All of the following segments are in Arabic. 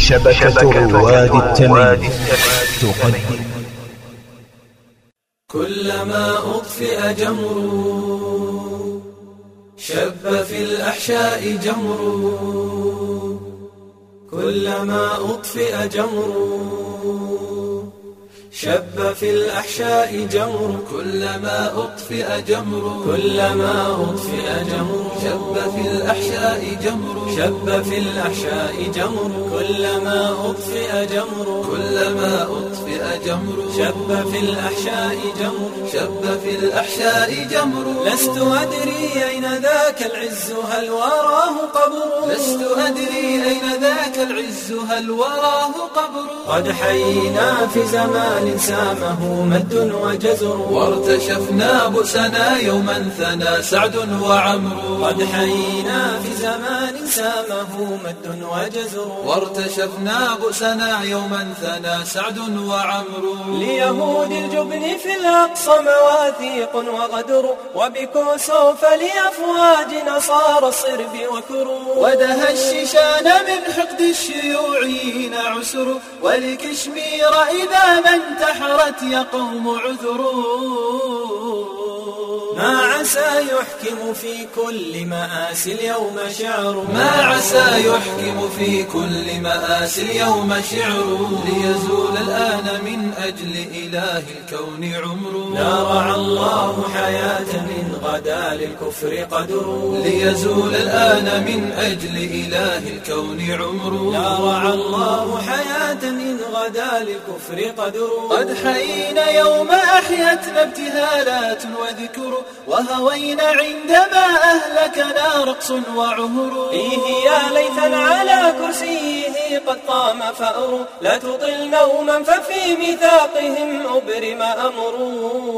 شبكة رواد التمييز تقدم. كلما أطفئ جمر شب في الأحشاء جمر، كلما أطفئ جمر شب في الأحشاء جمر، كلما أطفئ جمر، كلما أطفئ جمر شب في الأحشاء جمر، شب في الأحشاء جمر، كلما أطفئ جمر، كلما أطفئ جمر شب في الأحشاء جمر، شب في الأحشاء جمر. لست أدري أين ذاك العز هل وراه قبر، لست أدري أين ذاك العز هل وراه قبر. قد حيينا في زمان سامه مد وجزر، وارتشفنا بؤسنا يوما ثنى سعد وعمرو. قد حيينا في زمان سامه مد وجزر، وارتشفنا بؤسنا يوما ثنى سعد وعمرو. ليهود الجبن في الأقصى مواثيق وغدر، وبكوسوف لأفواج نصارى الصرب وكرو. ودها الشيشان من حقد الشيوعيين عسر، ولكشمير إذا ما انتحرت يا قوم عذروا. ما عسى يحكم في كل مآسي اليوم شعر، ما عسى يحكم في كل مآسي اليوم شعر. ليزول الآن من أجل إله الكون عمر، لا رعى الله حياة من غدا للكفر قدر. ليزول الآن من أجل إله الكون عمر، لا رعى الله حياة من غدا للكفر قدر. قد حيينا يوم أحيتنا ابتهالات وذكر، وهوينا عندما أهلكنا رقص وعهر. فيه يا ليثا على كرسيه قد قام فأر، لا تطل نوما ففي ميثاقهم أبرم أمر.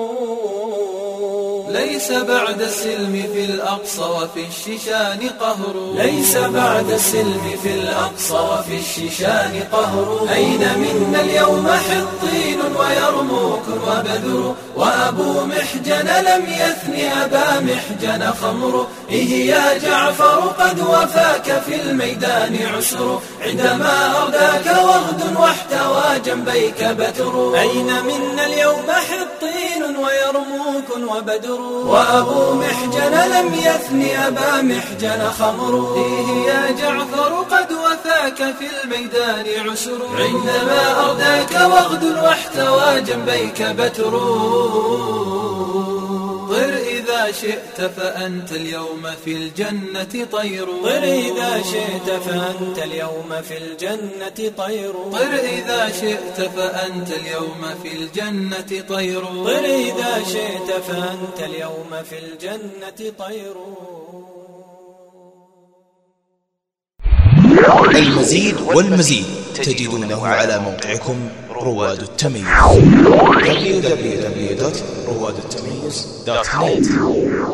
ليس بعد السلم في الأقصى وفي الشيشان قهر، ليس بعد السلم في الأقصى وفي الشيشان قهر. أين منا اليوم حطين ويرموك وبدر، وأبو محجن لم يثن أبا محجن خمر. إيه يا جعفر قد وفاك في الميدان عسر، عندما أرداك وغد واحتوى جنبيك بتر. أين منا اليوم حطين ويرموك وبدر، وأبو محجن لم يثن أبا محجن خمر. إيه يا جعفر قد وفاك في الميدان عسر، عندما أرداك وغد واحتوى جنبيك بتر. طر إذا شئت فأنت اليوم في الجنة طير، طر إذا شئت فأنت اليوم في الجنة طير. طر إذا شئت فأنت اليوم في الجنة طير، طر إذا شئت فأنت اليوم في الجنة طير. المزيد والمزيد تجدونه على موقعكم رواد التمييز www.روادالتمييز.net.